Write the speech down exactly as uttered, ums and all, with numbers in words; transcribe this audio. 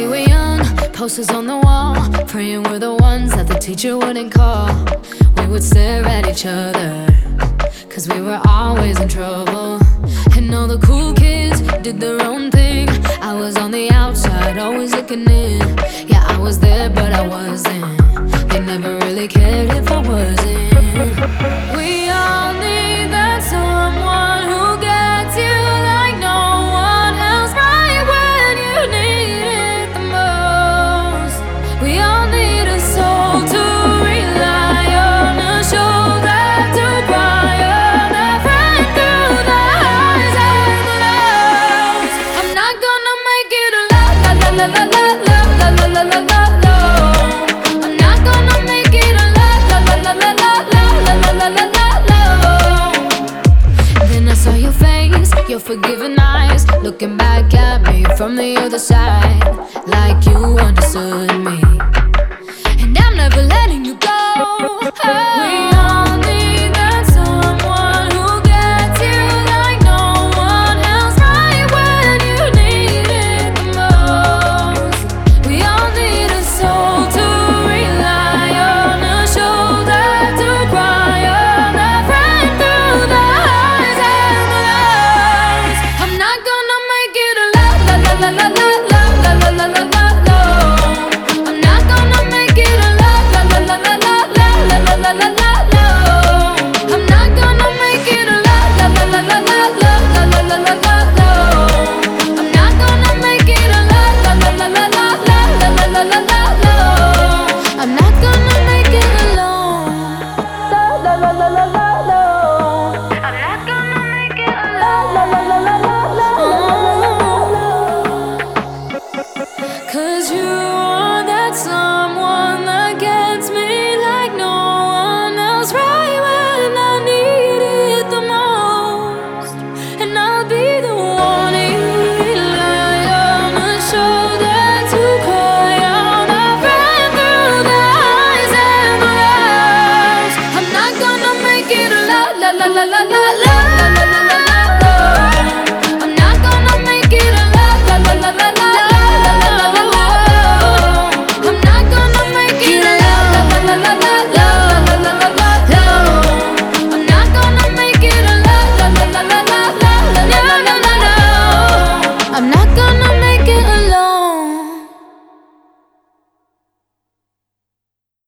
we were young, posters on the wall, praying we're the ones that the teacher wouldn't call. We would stare at each other, cause we were always in trouble. And all the cool kids did their own thing. I was on the outside, always looking in. Yeah, I was there, but I wasn't. They never really cared if I wasn't. We all need that someone who gets you like no one else, right when you need it the most. We all need a soul to rely on, a shoulder to cry on, a friend through the highs and the lows. I'm not gonna make it a la la la la la la la la la la la la. I'm not gonna make it a la la la la la la la la la la la. Then I saw your face, your forgiving eyes, looking back at me from the other side, like you understood me. And I'm never letting you go. Oh.